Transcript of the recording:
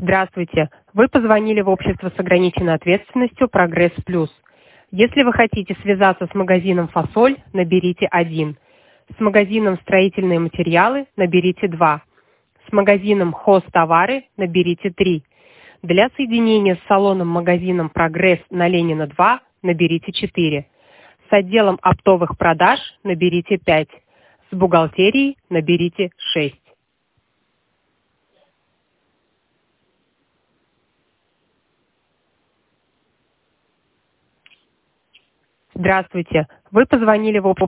Здравствуйте. Вы позвонили в общество с ограниченной ответственностью «Прогресс Плюс». Если вы хотите связаться с магазином «Фасоль», наберите 1. С магазином «Строительные материалы» наберите 2. С магазином «Хозтовары» наберите 3. Для соединения с салоном-магазином «Прогресс» на Ленина 2 наберите 4. С отделом оптовых продаж наберите 5. С бухгалтерией наберите 6. Здравствуйте. Вы позвонили в